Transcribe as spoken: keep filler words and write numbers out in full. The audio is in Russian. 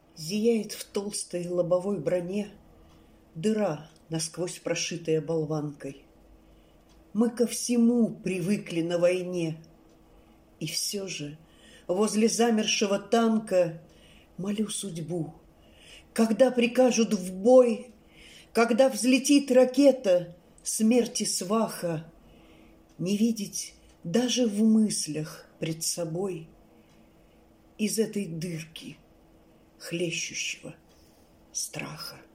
Зияет в толстой лобовой броне дыра, насквозь прошитая болванкой. Мы ко всему привыкли на войне, и все же возле замершего танка молю судьбу, когда прикажут в бой, когда взлетит ракета смерти сваха, не видеть даже в мыслях пред собой из этой дырки хлещущего страха.